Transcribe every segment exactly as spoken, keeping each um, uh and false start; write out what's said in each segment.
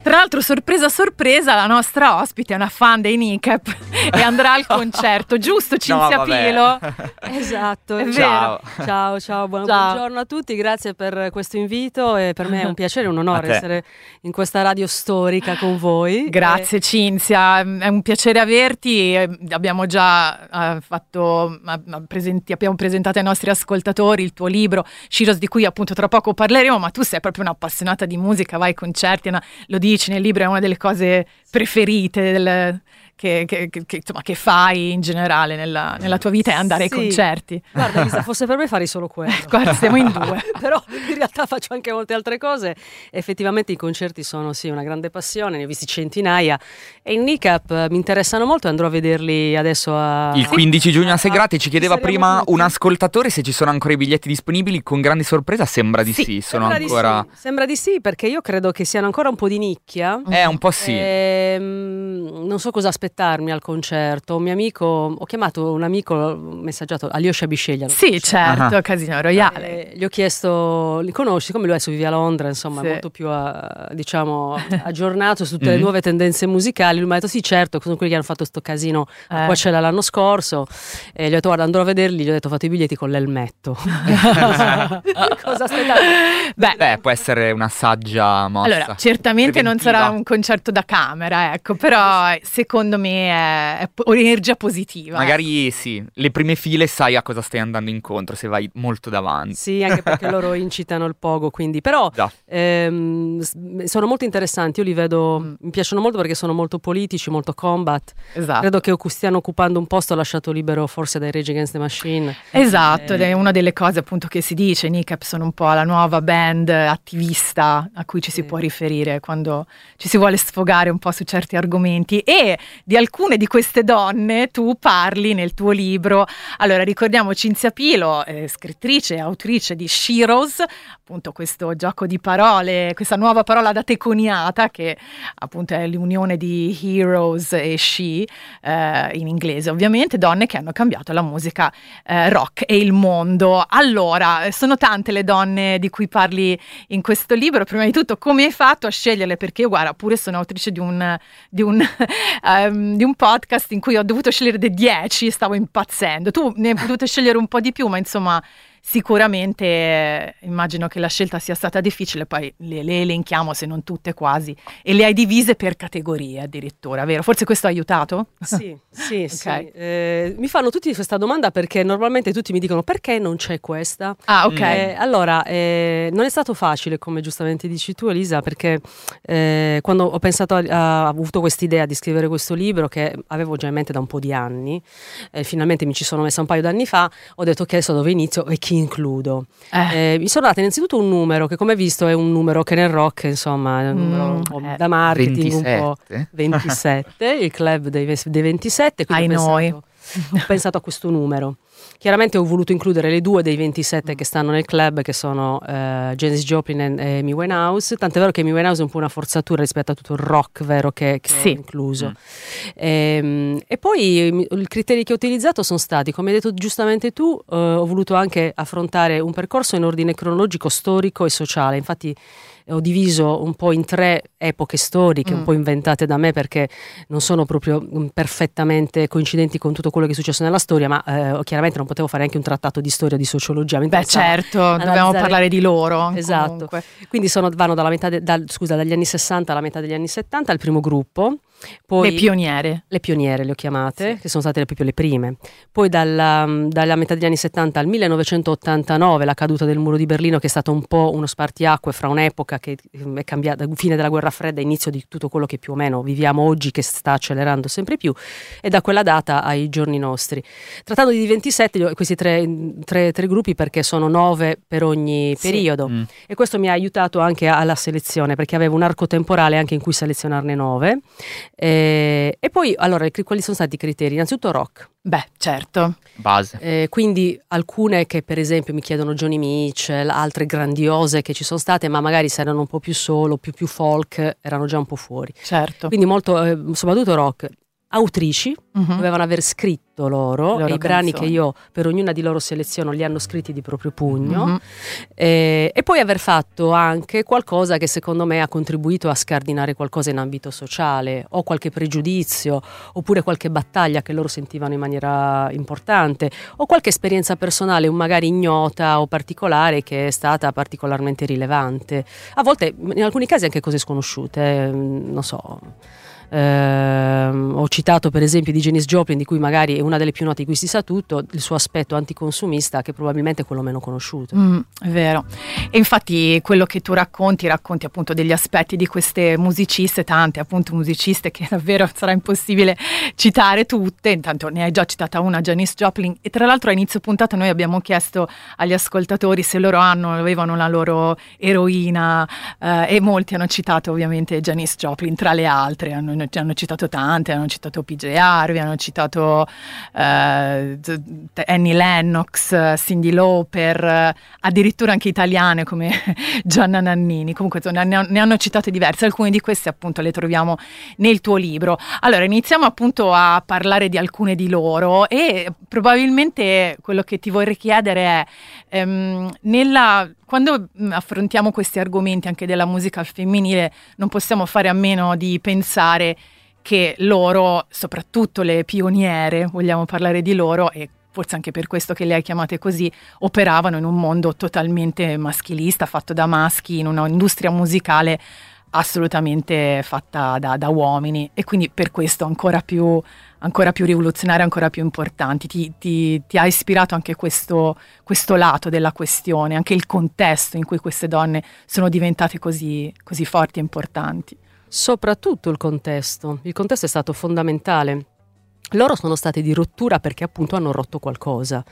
Tra l'altro, sorpresa sorpresa, la nostra ospite è una fan dei Kneecap e andrà al concerto, giusto Cinzia No, Pilo? Esatto, È ciao. vero. Ciao, ciao, buon, Ciao. buongiorno a tutti, grazie per questo invito e per me è un piacere e un onore essere in questa radio storica con voi. Grazie e... Cinzia, è un piacere averti, abbiamo già uh, fatto, uh, presenti, abbiamo presentato ai nostri ascoltatori il tuo libro Sheroes, di cui appunto tra poco parleremo, ma tu sei proprio un'appassionata di musica, vai ai concerti, una, lo dici nel libro, è una delle cose preferite del, che, che, che, che, insomma, che fai in generale nella, nella tua vita, è andare sì. ai concerti. Guarda Lisa, fosse per me farei solo quello. Guarda, siamo in due. Però in realtà faccio anche molte altre cose. Effettivamente i concerti sono sì una grande passione, ne ho visti centinaia e i Kneecap mi interessano molto e andrò a vederli adesso a... Il quindici giugno a Segrate. Ci chiedeva Saremo prima tutti. un ascoltatore se ci sono ancora i biglietti disponibili. Con grande sorpresa sembra di sì, Sì, sono Sembra ancora... di sì. Sembra di sì, perché io credo che siano ancora un po' di nicchia. Eh, un po' sì. Ehm, non so cosa aspettarmi al concerto. Un mio amico, ho chiamato un amico, ho messaggiato, Alyosha Bisceglia. lo Sì, conosci? certo, Ah. Casino Royale. Eh, gli ho chiesto, li conosci? Come lui adesso vive a Londra, insomma, Sì. molto più a- diciamo aggiornato su tutte le Mhm. nuove tendenze musicali. Lui mi ha detto sì, certo, sono quelli che hanno fatto sto casino a Eh. Coachella l'anno scorso. E gli ho detto guarda, andrò a vederli, gli ho detto ho fatto i biglietti con l'elmetto. Cosa aspettate? Beh, Beh, può essere una saggia mossa. allora, certamente non preventiva. sarà un concerto da camera, ecco, però secondo me è, è po- energia positiva. Magari sì, le prime file sai a cosa stai andando incontro se vai molto davanti. Sì, anche perché loro incitano il pogo, quindi però Già. ehm, s- sono molto interessanti, io li vedo, Mm. mi piacciono molto perché sono molto politici, molto combat. Esatto. Credo che occu- stiano occupando un posto lasciato libero forse dai Rage Against the Machine. Esatto, Eh, ed è una delle cose appunto che si dice, i Kneecap sono un po' la nuova band attivista a cui ci si Sì. può riferire quando ci si vuole sfogare un po' su certi argomenti, e di alcune di queste donne tu parli nel tuo libro. Allora ricordiamo Cinzia Pilo, eh, scrittrice e autrice di Sheroes, appunto questo gioco di parole, questa nuova parola da teconiata che appunto è l'unione di heroes e she, eh, in inglese ovviamente, donne che hanno cambiato la musica eh, rock e il mondo. Allora, eh, sono tante le donne di cui parli in questo libro. Prima di tutto, come hai fatto a sceglierle? Perché io, guarda, pure sono autrice di un, di un, ehm, di un podcast in cui ho dovuto scegliere dei dieci, stavo impazzendo. Tu ne hai potuto scegliere un po' di più, ma insomma sicuramente eh, immagino che la scelta sia stata difficile, poi le, le elenchiamo, se non tutte quasi, e le hai divise per categorie addirittura, vero? Forse questo ha aiutato? Sì, sì, sì. Ok. Eh, mi fanno tutti questa domanda perché normalmente tutti mi dicono perché non c'è questa? Ah, ok. Eh, allora, eh, non è stato facile, come giustamente dici tu, Elisa, perché eh, quando ho pensato, a, a- ho avuto quest'idea di scrivere questo libro che avevo già in mente da un po' di anni, eh, finalmente mi ci sono messa un paio d'anni fa, ho detto che adesso dove inizio e chi includo. Eh. Eh, mi sono data innanzitutto un numero che, come visto, è un numero che nel rock, insomma, è un numero un po' Mm, eh. da marketing, un po' ventisette? ventisette, il club dei, ves- dei ventisette, quindi Ai ho noi. pensato, ho pensato a questo numero. Chiaramente ho voluto includere le due dei ventisette che stanno nel club, che sono eh, Janis Joplin e Amy Winehouse, tant'è vero che Amy Winehouse è un po' una forzatura rispetto a tutto il rock vero che, che Sì. ho incluso. Mm. Ehm, e poi mi- i criteri che ho utilizzato sono stati, come hai detto giustamente tu, eh, ho voluto anche affrontare un percorso in ordine cronologico, storico e sociale. Infatti ho diviso un po' in tre epoche storiche, Mm. un po' inventate da me perché non sono proprio mm, perfettamente coincidenti con tutto quello che è successo nella storia, ma eh, chiaramente non potevo fare anche un trattato di storia o di sociologia. Mi Beh, interessava certo, dobbiamo analizzare- parlare di loro. Esatto. comunque. Quindi sono, vanno dalla metà de- dal- scusa, dagli anni sessanta alla metà degli anni settanta, il primo gruppo. Poi Le pioniere. le pioniere le ho chiamate, Sì. che sono state le, proprio le prime. Poi dalla, dalla metà degli anni settanta al millenovecentottantanove, la caduta del muro di Berlino, che è stato un po' uno spartiacque fra un'epoca che mm, è cambiata, fine della guerra fredda e inizio di tutto quello che più o meno viviamo oggi, che sta accelerando sempre più, e da quella data ai giorni nostri. Trattando di ventisette, li ho- questi tre, tre, tre gruppi, perché sono nove per ogni Sì. periodo. Mm. E questo mi ha aiutato anche alla selezione, perché avevo un arco temporale anche in cui selezionarne nove. Eh, e poi, allora, i cri- quali sono stati i criteri? Innanzitutto rock. Beh, certo. Base. Eh, quindi alcune che per esempio mi chiedono Joni Mitchell, altre grandiose che ci sono state, ma magari se erano un po' più solo, più, più folk, erano già un po' fuori. Certo. Quindi molto, eh, soprattutto rock. autrici, uh-huh. dovevano aver scritto loro, loro e i brani canzoni. che io per ognuna di loro seleziono li hanno scritti di proprio pugno, uh-huh. e, e poi aver fatto anche qualcosa che secondo me ha contribuito a scardinare qualcosa in ambito sociale, o qualche pregiudizio, oppure qualche battaglia che loro sentivano in maniera importante, o qualche esperienza personale magari ignota o particolare che è stata particolarmente rilevante, a volte in alcuni casi anche cose sconosciute, non so. Eh, ho citato per esempio di Janis Joplin, di cui magari è una delle più note, di cui si sa tutto, il suo aspetto anticonsumista, che probabilmente è quello meno conosciuto. Mm, è vero. E infatti quello che tu racconti, racconti appunto degli aspetti di queste musiciste, tante appunto musiciste che davvero sarà impossibile citare tutte. Intanto ne hai già citata una, Janis Joplin, e tra l'altro a inizio puntata noi abbiamo chiesto agli ascoltatori se loro hanno, avevano la loro eroina, eh, e molti hanno citato ovviamente Janis Joplin tra le altre. Hanno hanno citato tante, hanno citato P J Harvey, hanno citato eh, Annie Lennox, Cyndi Lauper, eh, addirittura anche italiane come Gianna Nannini. Comunque ne, ne hanno citate diverse, alcune di queste appunto le troviamo nel tuo libro. Allora iniziamo appunto a parlare di alcune di loro, e probabilmente quello che ti vorrei chiedere è ehm, nella quando affrontiamo questi argomenti anche della musica femminile, non possiamo fare a meno di pensare che loro, soprattutto le pioniere, vogliamo parlare di loro, e forse anche per questo che le hai chiamate così, operavano in un mondo totalmente maschilista, fatto da maschi, in un'industria musicale assolutamente fatta da, da uomini, e quindi per questo ancora più ancora più rivoluzionari, ancora più importanti. Ti, ti, ti ha ispirato anche questo, questo lato della questione, anche il contesto in cui queste donne sono diventate così, così forti e importanti? Soprattutto il contesto. Il contesto è stato fondamentale. Loro sono state di rottura perché appunto hanno rotto qualcosa,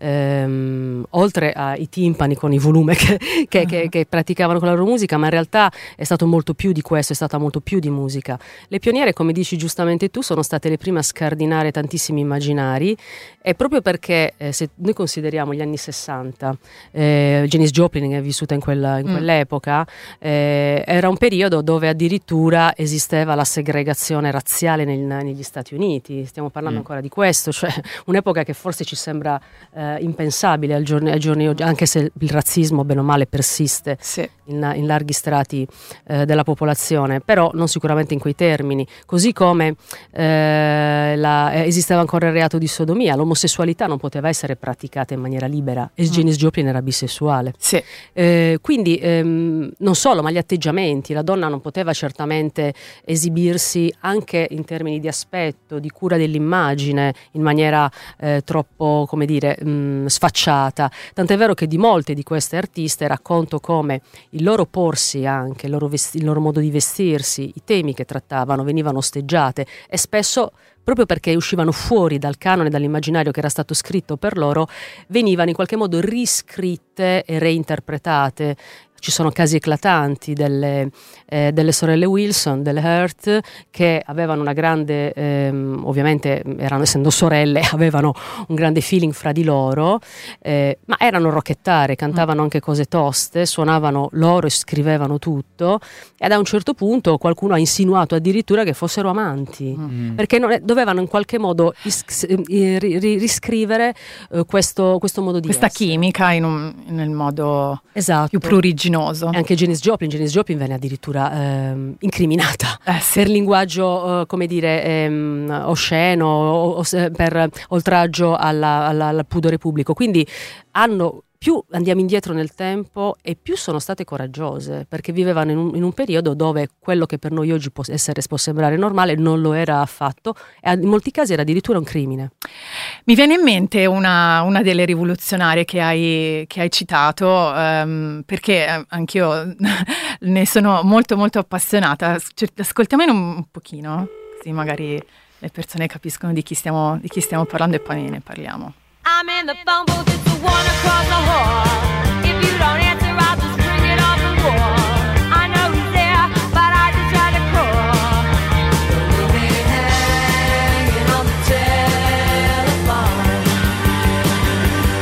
ehm, oltre ai timpani con i volumi che, che, uh-huh. che, che praticavano con la loro musica, ma in realtà è stato molto più di questo, è stata molto più di musica. Le pioniere, come dici giustamente tu, sono state le prime a scardinare tantissimi immaginari, e proprio perché eh, se noi consideriamo gli anni sessanta, eh, Janis Joplin è vissuta in, quella, in mm. quell'epoca, eh, era un periodo dove addirittura esisteva la segregazione razziale nel, negli Stati Uniti. Stiamo parlando mm. ancora di questo, cioè un'epoca che forse ci sembra eh, impensabile al giorni, ai giorni oggi, anche se il razzismo bene o male persiste sì. in, in larghi strati eh, della popolazione, però non sicuramente in quei termini, così come eh, la, eh, esisteva ancora il reato di sodomia, l'omosessualità non poteva essere praticata in maniera libera, e mm. Janis Joplin era bisessuale sì. eh, quindi ehm, non solo, ma gli atteggiamenti, la donna non poteva certamente esibirsi anche in termini di aspetto, di cura dell'immagine in maniera eh, troppo, come dire, mh, sfacciata, tant'è vero che di molte di queste artiste racconto come il loro porsi, anche il loro, vesti- il loro modo di vestirsi, i temi che trattavano venivano osteggiate, e spesso proprio perché uscivano fuori dal canone, dall'immaginario che era stato scritto per loro, venivano in qualche modo riscritte e reinterpretate. Ci sono casi eclatanti delle, eh, delle sorelle Wilson, delle Hurt, che avevano una grande, ehm, ovviamente erano, essendo sorelle, avevano un grande feeling fra di loro, eh, ma erano rockettare, cantavano anche cose toste, suonavano loro e scrivevano tutto, e da un certo punto qualcuno ha insinuato addirittura che fossero amanti, mm. perché non è, dovevano in qualche modo is- ri- ri- riscrivere eh, questo, questo modo di questa essere. chimica in un, nel modo esatto. più pruriginoso. E anche Janis Joplin, Janis Joplin venne addirittura ehm, incriminata eh, sì. per linguaggio, eh, come dire, ehm, osceno, o, o, per oltraggio alla, alla, al pudore pubblico. Quindi hanno più andiamo indietro nel tempo e più sono state coraggiose, perché vivevano in un, in un periodo dove quello che per noi oggi può, essere, può sembrare normale non lo era affatto, e in molti casi era addirittura un crimine. Mi viene in mente una, una delle rivoluzionarie che hai, che hai citato, um, perché anch'io ne sono molto molto appassionata. Ascoltiamone un, un pochino, così magari le persone capiscono di chi stiamo, di chi stiamo parlando, e poi ne parliamo. I'm in the phone booth, it's the one across the hall. If you don't answer, I'll just bring it off the wall. I know who's there, but I just try to call. You'll be hanging on the telephone.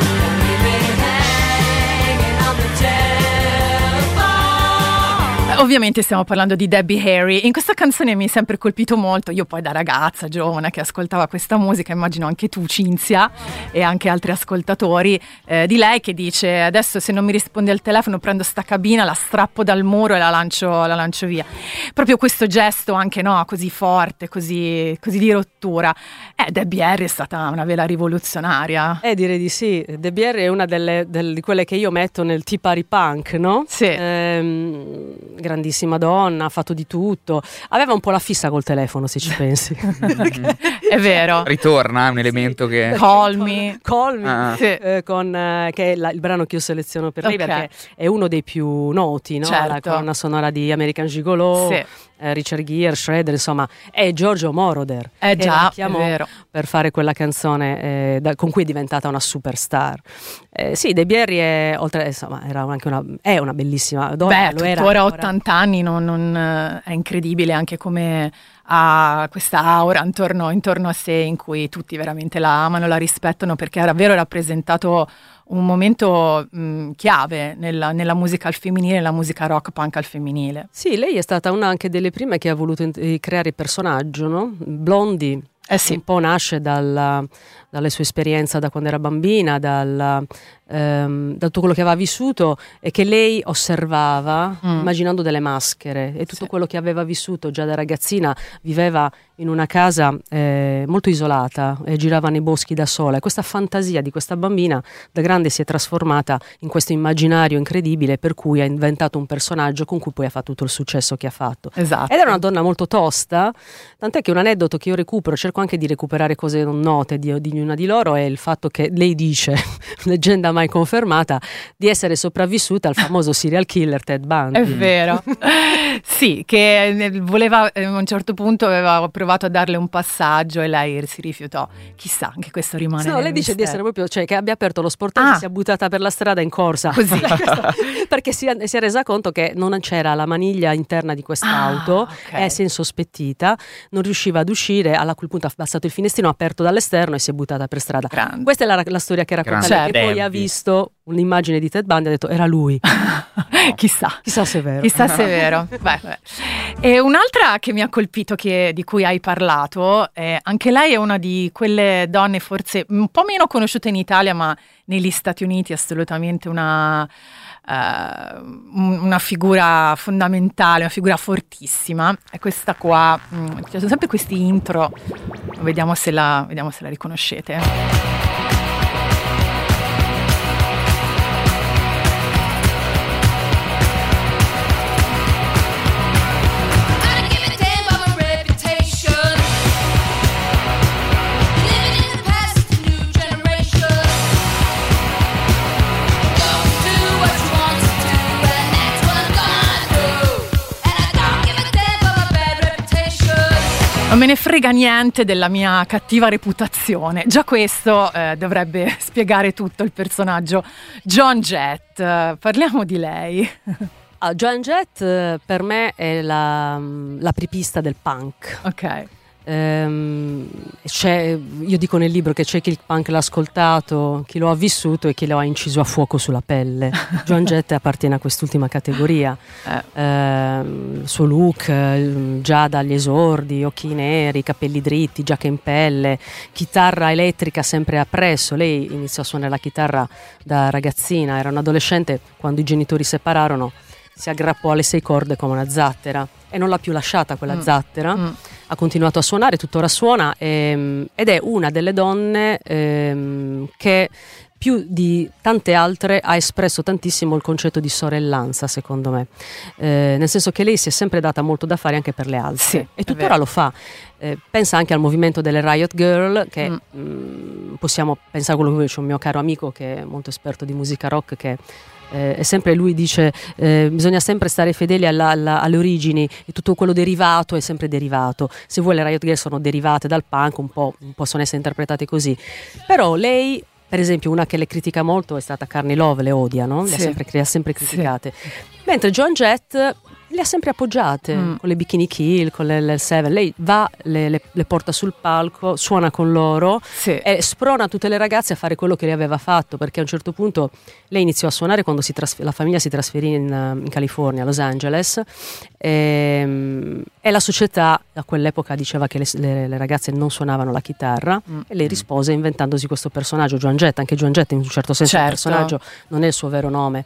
You'll be hanging on the telephone. Ovviamente stiamo parlando di Debbie Harry. In questa canzone mi è sempre colpito molto, io poi da ragazza giovane che ascoltava questa musica, immagino anche tu Cinzia e anche altri ascoltatori, eh, di lei che dice: adesso se non mi rispondi al telefono prendo sta cabina, la strappo dal muro e la lancio, la lancio via. Proprio questo gesto anche, no, così forte, così, così di rottura. Eh, Debbie Harry è stata una vera rivoluzionaria. Eh, direi di sì. Debbie Harry è una delle, delle, di quelle che io metto nel Tea Party Punk, no? Sì. Ehm, grandissima donna, ha fatto di tutto. Aveva un po' la fissa col telefono, se ci pensi. È vero. Ritorna, è un elemento che... Call me. Call me. Ah. Sì. Eh, con, eh, che è la- il brano che io seleziono per lei, Ok. perché è uno dei più noti, no? Certo. La colonna sonora di American Gigolo, Sì. eh, Richard Gere, Shredder, insomma, è Giorgio Moroder. Eh che già, la è chiamò vero. per fare quella canzone eh, da- con cui è diventata una superstar. Eh, sì, Debbie Harry è, oltre, insomma, era anche una, è una bellissima donna. Beh, lo era tuttora a ancora. ottanta anni non, non, eh, è incredibile anche come ha questa aura intorno, intorno a sé in cui tutti veramente la amano, la rispettano, perché ha davvero rappresentato un momento mh, chiave nella, nella musica al femminile, nella musica rock punk al femminile. Sì, lei è stata una anche delle prime che ha voluto eh, creare il personaggio, no? Blondie. Eh sì. Un po' nasce dalla, dalle sue esperienze da quando era bambina, dal, ehm, da tutto quello che aveva vissuto e che lei osservava Mm. immaginando delle maschere, e tutto Sì. quello che aveva vissuto già da ragazzina. Viveva in una casa eh, molto isolata e girava nei boschi da sola, e questa fantasia di questa bambina da grande si è trasformata in questo immaginario incredibile, per cui ha inventato un personaggio con cui poi ha fatto tutto il successo che ha fatto. Esatto. Ed era una donna molto tosta, tant'è che un aneddoto che io recupero, cerco anche di recuperare cose non note di, di una di loro, è il fatto che lei dice, leggenda mai confermata, di essere sopravvissuta al famoso serial killer Ted Bundy. È vero. Sì, che eh, voleva, eh, a un certo punto aveva provato a darle un passaggio e lei si rifiutò. Chissà, anche questo rimane No, nel lei dice di mistero. essere proprio, cioè che abbia aperto lo sportello Ah. e si è buttata per la strada in corsa. Così. Perché si è, si è resa conto che non c'era la maniglia interna di quest'auto, Ah, ok. e si è insospettita, non riusciva ad uscire, a quel punto ha abbassato il finestrino, ha aperto dall'esterno e si è buttata per strada. Grande. Questa è la, la storia che racconta Grande. lei, che poi Certo. ha visto un'immagine di Ted Bundy e ha detto era lui. Chissà. Chissà se è vero. Chissà se è vero. Beh, beh. E un'altra che mi ha colpito, che, di cui hai parlato, eh, anche lei è una di quelle donne forse un po' meno conosciute in Italia, ma negli Stati Uniti assolutamente una, eh, un- una figura fondamentale, una figura fortissima. È questa qua, mm, ci sono sempre questi intro, vediamo se la, vediamo se la riconoscete. I give a damn about my reputation. Living in the past, the new generation. Don't do what you want to do, and that's what I'm gonna do. And I don't give a damn about my bad reputation. Non me ne frega niente della mia cattiva reputazione. Già questo eh, dovrebbe spiegare tutto il personaggio. Joan Jett, eh, parliamo di lei. Ah, Joan Jett eh, per me è la, la prepista del punk. Ok. Ehm, c'è, io dico nel libro che c'è chi il punk l'ha ascoltato, chi lo ha vissuto e chi lo ha inciso a fuoco sulla pelle. Joan Jett appartiene a quest'ultima categoria. Eh. Ehm, il suo look eh, già dagli esordi, occhi neri, capelli dritti, giacca in pelle, chitarra elettrica sempre appresso. Lei iniziò a suonare la chitarra da ragazzina, era un adolescente quando i genitori separarono, si aggrappò alle sei corde come una zattera e non l'ha più lasciata quella Mm. zattera. Mm. Ha continuato a suonare, tuttora suona, ehm, ed è una delle donne ehm, che più di tante altre ha espresso tantissimo il concetto di sorellanza, secondo me. Eh, nel senso che lei si è sempre data molto da fare anche per le altre, Sì, e è tuttora vero. lo fa. Eh, pensa anche al movimento delle Riot Girl, che Mm. mh, possiamo pensare a quello che vuoi. C'è un mio caro amico che è molto esperto di musica rock, che eh, è sempre lui dice eh, bisogna sempre stare fedeli alla, alla, alle origini, e tutto quello derivato è sempre derivato. Se vuoi, le Riot Girl sono derivate dal punk, un po', un po' sono essere interpretate così, però lei, per esempio, una che le critica molto è stata Courtney Love, le odia, no? Le ha Sì. sempre, le ha sempre criticate. Mentre Joan Jett Le ha sempre appoggiate, Mm. con le Bikini Kill, con le, le Seven. Lei va, le, le- le porta sul palco, suona con loro Sì. e sprona tutte le ragazze a fare quello che lei aveva fatto, perché a un certo punto lei iniziò a suonare quando si trasfer- la famiglia si trasferì in, eh, in California, a Los Angeles, e, e la società a quell'epoca diceva che le, le- le ragazze non suonavano la chitarra, Mm. e lei rispose inventandosi questo personaggio, Joan Jett. Anche Joan Jett in un certo senso è un Certo. personaggio, non è il suo vero nome,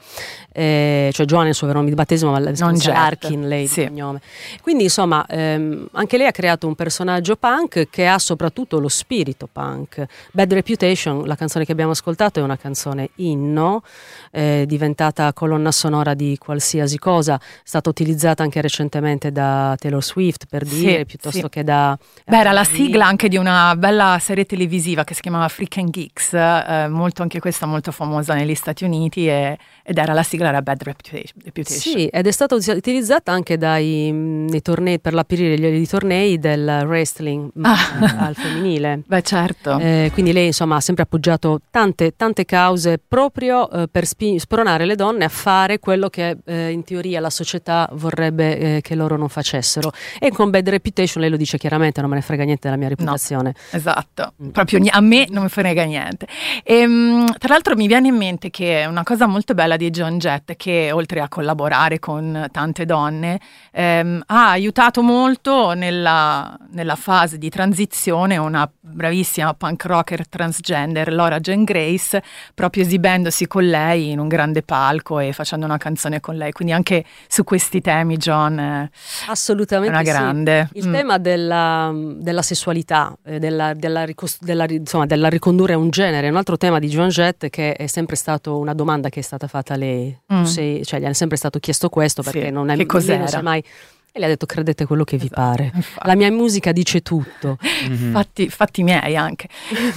eh, cioè Joan è il suo vero nome di battesimo, ma Non Jett. Jett. Arkin lei Sì. di cognome. Quindi insomma ehm, anche lei ha creato un personaggio punk che ha soprattutto lo spirito punk. Bad Reputation, la canzone che abbiamo ascoltato, è una canzone inno, eh, diventata colonna sonora di qualsiasi cosa, è stata utilizzata anche recentemente da Taylor Swift, per Sì, dire, piuttosto sì. che da... Beh, era la sigla anche di una bella serie televisiva che si chiamava Freak and Geeks, eh, molto, anche questa molto famosa negli Stati Uniti, e- ed era la sigla, era Bad Reputation. Reputation. Sì, ed è stata us- utilizzata anche dai mh, nei tornei, per aprire gli, i tornei del wrestling mh, Ah. al femminile. Beh, certo. Eh, quindi lei insomma ha sempre appoggiato tante, tante cause proprio eh, per spi- spronare le donne a fare quello che eh, in teoria la società vorrebbe eh, che loro non facessero. E con Bad Reputation lei lo dice chiaramente: non me ne frega niente della mia reputazione. Esatto, Mm. proprio ni- a me non mi frega niente. Ehm, tra l'altro mi viene in mente che una cosa molto bella di Joan Jett è che, oltre a collaborare con tante donne, ehm, ha aiutato molto nella, nella fase di transizione una bravissima punk rocker transgender, Laura Jane Grace, proprio esibendosi con lei in un grande palco e facendo una canzone con lei. Quindi anche su questi temi Joan eh, è Assolutamente una sì. grande. Il Mm. tema della, della sessualità, eh, della, della, ricos- della ri- insomma, della ricondurre a un genere, è un altro tema di Joan Jett, che è sempre stato una domanda che è stata fatta a lei. Tu Mm. sei- cioè, gli è sempre stato chiesto questo, Sì, perché non è che lei cos'era? non sa mai. E lei ha detto: credete quello che vi Esatto, pare. infatti. La mia musica dice tutto. Mhm. Fatti, fatti miei anche.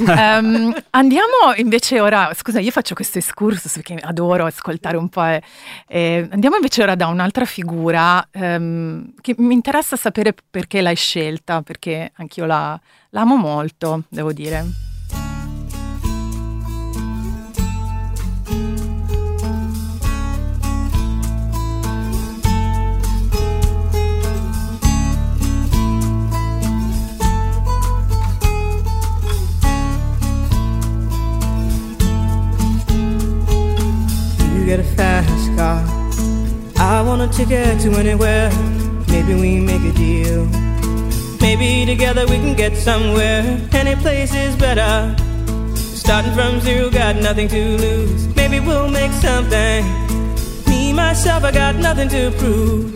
Ehm, andiamo invece ora, scusa, io faccio questo excursus perché adoro ascoltare un po'. eh, eh, andiamo invece ora da un'altra figura ehm, che mi interessa sapere perché l'hai scelta, perché anch'io la, l'amo molto, devo dire. You get a fast car, I want a ticket to anywhere. Maybe we make a deal. Maybe together we can get somewhere. Any place is better. Starting from zero, got nothing to lose. Maybe we'll make something. Me, myself, I got nothing to prove.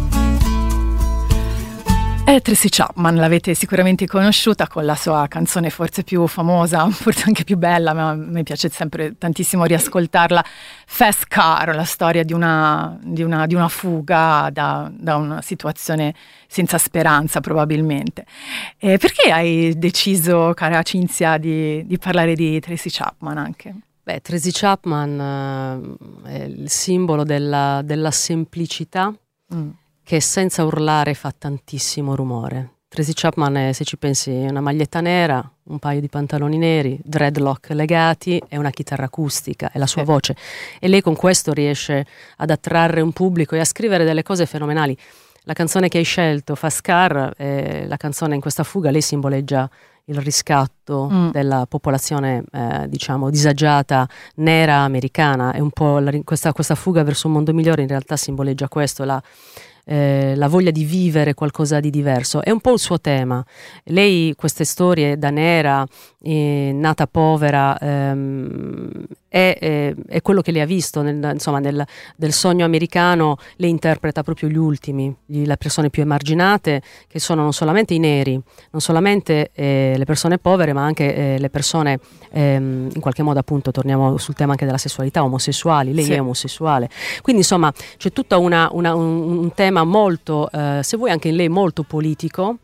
È Tracy Chapman, l'avete sicuramente conosciuta con la sua canzone forse più famosa, forse anche più bella, ma a me piace sempre tantissimo riascoltarla, Fast Car, la storia di una, di una, di una fuga da, da una situazione senza speranza probabilmente. Eh, perché hai deciso, cara Cinzia, di, di parlare di Tracy Chapman anche? Beh, Tracy Chapman eh, è il simbolo della, della semplicità, Mm. che senza urlare fa tantissimo rumore. Tracy Chapman è, se ci pensi, una maglietta nera, un paio di pantaloni neri, dreadlock legati e una chitarra acustica e la sua Sì. voce. E lei con questo riesce ad attrarre un pubblico e a scrivere delle cose fenomenali. La canzone che hai scelto, Fast Car, è la canzone in questa fuga, lei simboleggia il riscatto Mm. della popolazione, eh, diciamo, disagiata nera americana. È un po' la ri- questa, questa fuga verso un mondo migliore in realtà simboleggia questo, la, eh, la voglia di vivere qualcosa di diverso. È un po' il suo tema. Lei, queste storie da nera, eh, nata povera, ehm, è, è- è quello che lei ha visto, nel, insomma, nel, del sogno americano. Lei interpreta proprio gli ultimi, gli- le persone più emarginate, che sono non solamente i neri, non solamente eh, le persone povere, ma anche eh, le persone, ehm, in qualche modo, appunto, torniamo sul tema anche della sessualità, omosessuali. Lei Sì. è omosessuale. Quindi, insomma, c'è tutto un, un, un tema molto, eh, se vuoi anche in lei, molto politico,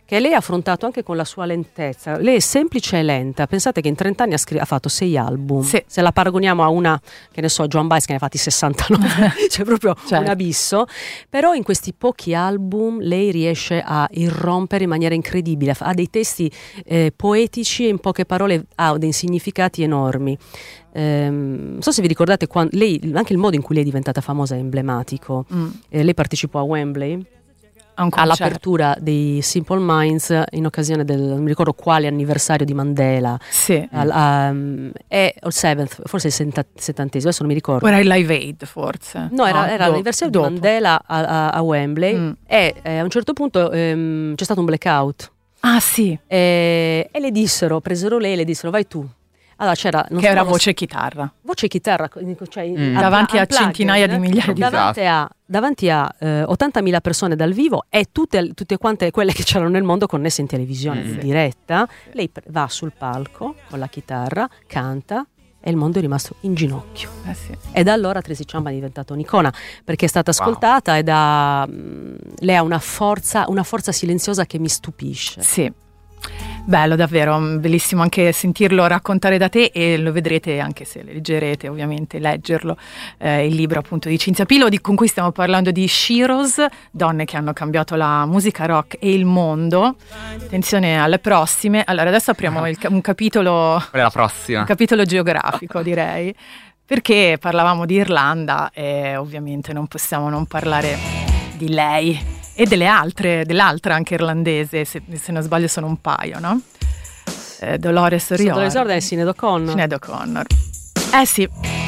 che lei ha affrontato anche con la sua lentezza. Lei è semplice e lenta. Pensate che in trenta anni ha, scr- ha fatto sei album. Sì. Se la paragoniamo a una, che ne so, Joan Baez, che ne ha fatti sessantanove, c'è proprio Certo. un abisso. Però in questi pochi album lei riesce a irrompere in maniera incredibile. Ha dei testi eh, poetici e in poche parole ha dei significati enormi. Ehm, non so se vi ricordate, quando, lei, anche il modo in cui lei è diventata famosa è emblematico. Mm. Eh, lei partecipò a Wembley A un concerto. all'apertura dei Simple Minds in occasione del, non mi ricordo quale anniversario di Mandela, Sì. al, um, è il seventh, forse il senta- settantesimo, adesso non mi ricordo. O era il Live Aid forse? No, era, era do- l'anniversario dopo. di Mandela a, a- a Wembley Mm. e eh, a un certo punto ehm, c'è stato un blackout Ah sì, e, e le dissero, presero lei e le dissero vai tu. Allora c'era non che era solo- voce e chitarra. voce e chitarra, cioè Mm. Davanti a unplugged, centinaia di migliaia di davanti a, davanti a eh, ottantamila persone dal vivo e tutte, tutte quante quelle che c'erano nel mondo connesse in televisione Mm. in diretta. Lei pre- va sul palco con la chitarra, canta e il mondo è rimasto in ginocchio. Eh sì. E da allora Tracy Chapman è diventata un'icona perché è stata Wow. ascoltata ed ha, mh, lei ha una forza, una forza silenziosa che mi stupisce. Sì. Bello davvero, mm, bellissimo anche sentirlo raccontare da te e lo vedrete anche se leggerete ovviamente, leggerlo, eh, il libro appunto di Cinzia Pilo di, con cui stiamo parlando di Sheroes, donne che hanno cambiato la musica rock e il mondo. Attenzione alle prossime, allora adesso apriamo il ca- un capitolo, Qual è la prossima? un capitolo geografico direi, perché parlavamo di Irlanda e ovviamente non possiamo non parlare di lei. E delle altre, dell'altra anche irlandese, se, se non sbaglio sono un paio, no? Eh, Dolores O'Riordan. Dolores O'Riordan e Sinead O'Connor. Sinead O'Connor. Eh sì.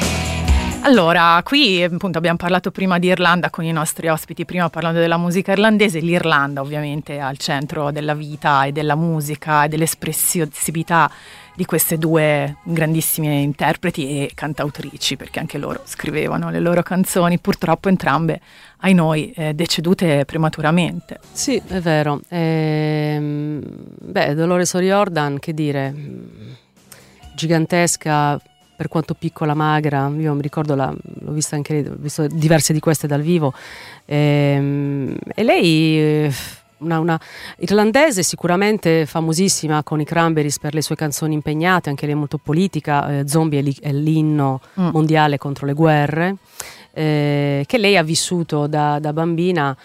Allora, qui appunto abbiamo parlato prima di Irlanda con i nostri ospiti, prima parlando della musica irlandese, l'Irlanda ovviamente è al centro della vita e della musica e dell'espressività di queste due grandissime interpreti e cantautrici, perché anche loro scrivevano le loro canzoni, purtroppo entrambe, ai noi, eh, decedute prematuramente. Sì, è vero. Ehm, beh, Dolores O'Riordan, che dire, gigantesca, per quanto piccola, magra. Io mi ricordo, la, l'ho vista anche, ho visto diverse di queste dal vivo. Ehm, e lei, eh, una, una irlandese sicuramente famosissima con i Cranberries per le sue canzoni impegnate, anche lei molto politica. eh, Zombie è, li- è l'inno Mm. mondiale contro le guerre. Eh, che lei ha vissuto da, da bambina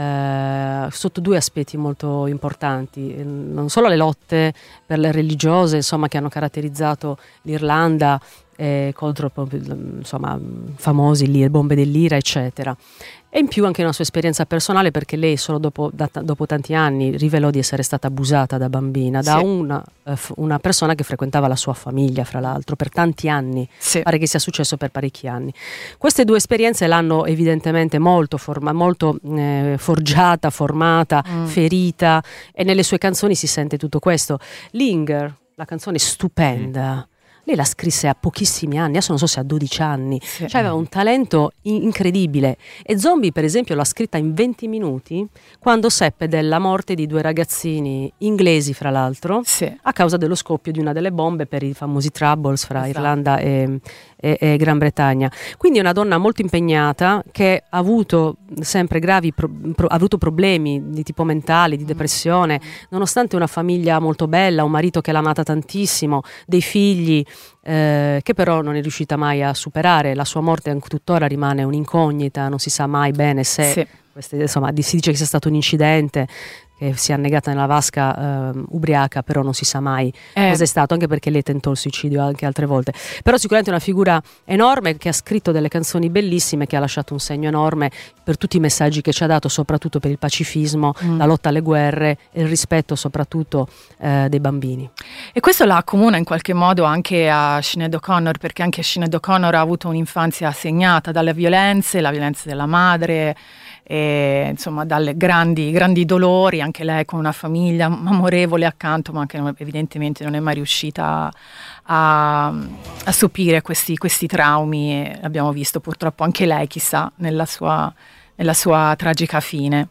eh, sotto due aspetti molto importanti, Eh, non solo le lotte per le religiose, insomma, che hanno caratterizzato l'Irlanda eh, contro insomma famosi lì, le bombe dell'Ira eccetera, e in più anche una sua esperienza personale, perché lei solo dopo, da, dopo tanti anni rivelò di essere stata abusata da bambina da Sì. una, eh, f- una persona che frequentava la sua famiglia, fra l'altro, per tanti anni. Sì. Pare che sia successo per parecchi anni. Queste due esperienze l'hanno evidentemente molto, forma- molto eh, forgiata, formata, Mm. ferita, e nelle sue canzoni si sente tutto questo. Linger, la canzone stupenda, lei la scrisse a pochissimi anni, adesso non so se a dodici anni, Sì. cioè aveva un talento in- incredibile. E Zombie, per esempio, l'ha scritta in venti minuti quando seppe della morte di due ragazzini inglesi, fra l'altro, Sì. a causa dello scoppio di una delle bombe per i famosi troubles fra Esatto. Irlanda e, e- e Gran Bretagna. Quindi è una donna molto impegnata, che ha avuto sempre gravi pro- pro- ha avuto problemi di tipo mentale, di depressione, nonostante una famiglia molto bella, un marito che l'ha amata tantissimo, dei figli eh, che però non è riuscita mai a superare. La sua morte anche tuttora rimane un'incognita, non si sa mai bene se Sì. queste, insomma, di- si dice che sia stato un incidente, che si è annegata nella vasca ehm, ubriaca, però non si sa mai Eh, cosa è stato, anche perché lei tentò il suicidio anche altre volte. Però sicuramente è una figura enorme, che ha scritto delle canzoni bellissime, che ha lasciato un segno enorme per tutti i messaggi che ci ha dato, soprattutto per il pacifismo, Mm. la lotta alle guerre e il rispetto soprattutto eh, dei bambini. E questo la accomuna in qualche modo anche a Sinead O'Connor, perché anche Sinead O'Connor ha avuto un'infanzia segnata dalle violenze, la violenza della madre, e insomma dalle grandi, grandi dolori, anche lei con una famiglia amorevole accanto, ma che non- evidentemente non è mai riuscita a, a sopire questi, questi traumi, e abbiamo visto purtroppo anche lei, chissà, nella sua, nella sua tragica fine.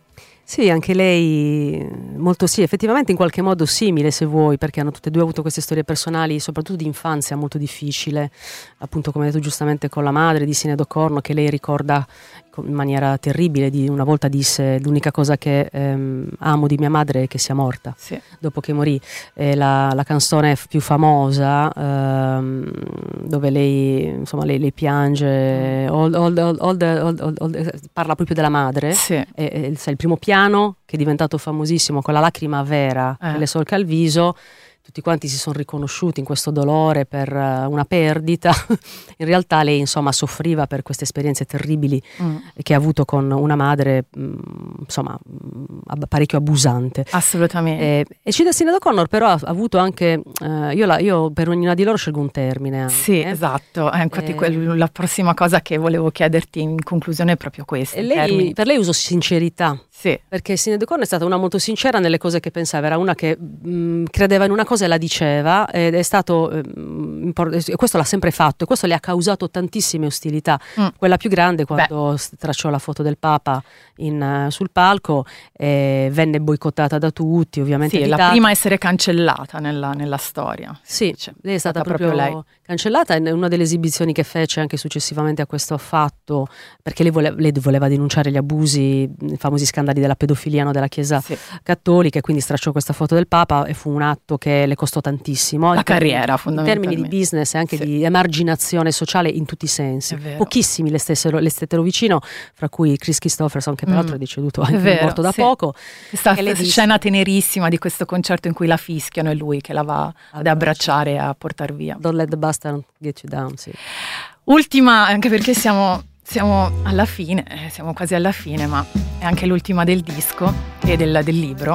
Sì, anche lei molto sì, effettivamente in qualche modo simile se vuoi, perché hanno tutte e due avuto queste storie personali, soprattutto di infanzia molto difficile, appunto come hai detto giustamente con la madre di Sinéad O'Connor, che lei ricorda in maniera terribile, di, una volta disse l'unica cosa che ehm, amo di mia madre è che sia morta, Sì. dopo che morì. E la, la canzone f- più famosa ehm, dove lei insomma lei, lei piange, all- all- all- all the- all- all- all- parla proprio della madre. Sì. E, e, sai, il primo piano che è diventato famosissimo con la lacrima vera Eh. che le solca il viso, tutti quanti si sono riconosciuti in questo dolore per uh, una perdita. In realtà lei insomma soffriva per queste esperienze terribili Mm. che ha avuto con una madre mh, insomma mh, parecchio abusante. Assolutamente. E, e Sinéad Sinéad O'Connor però ha, ha avuto anche eh, io, la, io per ognuna di loro scelgo un termine anche, Sì, eh. esatto. Eh, infatti Eh. quel- la prossima cosa che volevo chiederti in conclusione è proprio questa. E in lei, termini- per lei uso sincerità. Sì. Perché Sinéad O'Connor è stata una molto sincera nelle cose che pensava, era una che mh, credeva in una cosa e la diceva, ed è stato mh, impor- e questo l'ha sempre fatto, e questo le ha causato tantissime ostilità. Mm. Quella più grande quando s- tracciò la foto del Papa in, eh, sul palco, eh, venne boicottata da tutti, ovviamente Sì, la evitata. prima a essere cancellata nella, nella storia. Sì, Cioè, lei è stata, stata proprio, proprio lei. cancellata, e una delle esibizioni che fece anche successivamente a questo fatto, perché lei, vole- lei voleva denunciare gli abusi, i famosi scandali della pedofilia, no, della Chiesa Sì. cattolica, e quindi stracciò questa foto del Papa, e fu un atto che le costò tantissimo La in termini- carriera, in fondamentalmente. termini di business e anche Sì. di emarginazione sociale in tutti i sensi. È vero. Pochissimi le stessero, le stettero vicino, fra cui Chris Christopherson, che peraltro Mm. è deceduto, È anche vero, morto da sì. poco. Questa E lei disse- scena tenerissima di questo concerto in cui la fischiano e lui che la va ad abbracciare e a portar via. Don't let the bastard get you down, sì. Ultima, anche perché siamo, siamo alla fine, eh, siamo quasi alla fine, ma è anche l'ultima del disco e del, del libro.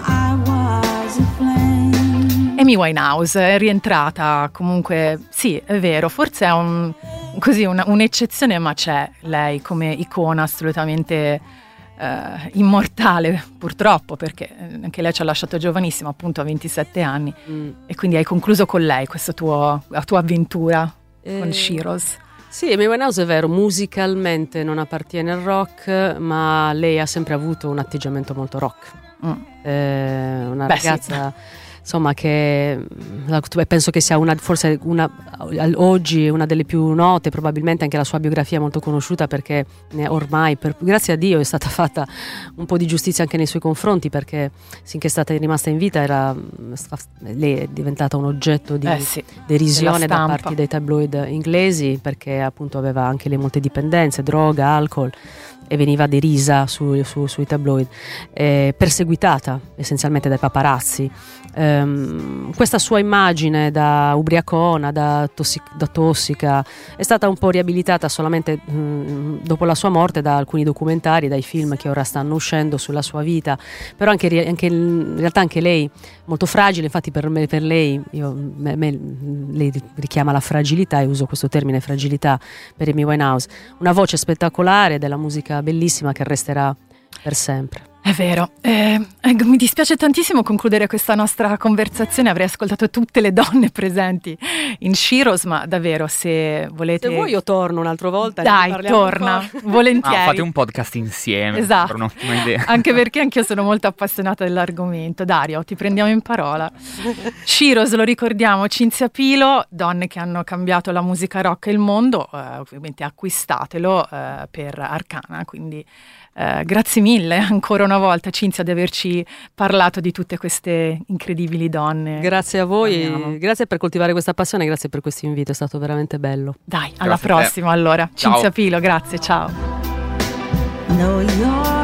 Amy Winehouse è rientrata comunque, sì, è vero, forse è un, così una- un'eccezione, ma c'è lei come icona assolutamente eh, immortale, purtroppo, perché anche lei ci ha lasciato giovanissima, appunto a ventisette anni, Mm. e quindi hai concluso con lei questa tua, la tua avventura con Eh, Sheroes. Sì, Amy Winehouse è vero, musicalmente non appartiene al rock, ma lei ha sempre avuto un atteggiamento molto rock. Mm. Eh, una Beh, sì. ragazza insomma che la- penso che sia una, forse una, al- oggi una delle più note, probabilmente anche la sua biografia è molto conosciuta, perché ne- ormai per, grazie a Dio è stata fatta un po' di giustizia anche nei suoi confronti, perché finché è stata rimasta in vita era, lei è diventata un oggetto di Eh sì, derisione della da stampa. parte dei tabloid inglesi, perché appunto aveva anche le molte dipendenze, droga, alcol, e veniva derisa su- su- sui tabloid, eh, perseguitata essenzialmente dai paparazzi. Ehm, questa sua immagine da ubriacona, da, tossi- da tossica, è stata un po' riabilitata solamente mh, dopo la sua morte da alcuni documentari, dai film che ora stanno uscendo sulla sua vita, però anche, ri- anche in realtà anche lei molto fragile. Infatti per me, per lei, io, me- me- lei richiama la fragilità, e uso questo termine fragilità per Amy Winehouse, una voce spettacolare della musica bellissima che resterà per sempre. È vero. Eh, eh, mi dispiace tantissimo concludere questa nostra conversazione, avrei ascoltato tutte le donne presenti in Sheroes, ma davvero, se volete... Se vuoi io torno un'altra volta. ne Dai, parliamo torna, ancora. volentieri. Ah, fate un podcast insieme. Esatto. È un'ottima idea. Anche perché anch'io sono molto appassionata dell'argomento. Dario, ti prendiamo in parola. Sheroes, lo ricordiamo, Cinzia Pilo, donne che hanno cambiato la musica rock e il mondo, eh, ovviamente acquistatelo eh, per Arcana, quindi eh, grazie mille ancora una volta Cinzia di averci parlato di tutte queste incredibili donne. Grazie a voi, Amiamo. grazie per coltivare questa passione, grazie per questo invito, è stato veramente bello. Dai, alla Grazie a te. prossima allora. Ciao. Cinzia Pilo, grazie, ciao. Know your